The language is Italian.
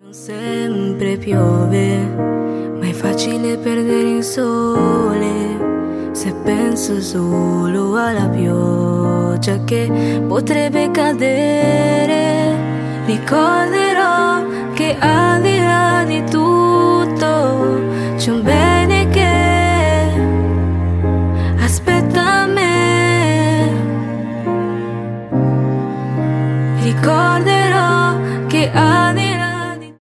Sempre piove, ma è facile perdere il sole se penso solo alla pioggia che potrebbe cadere. Ricorderò che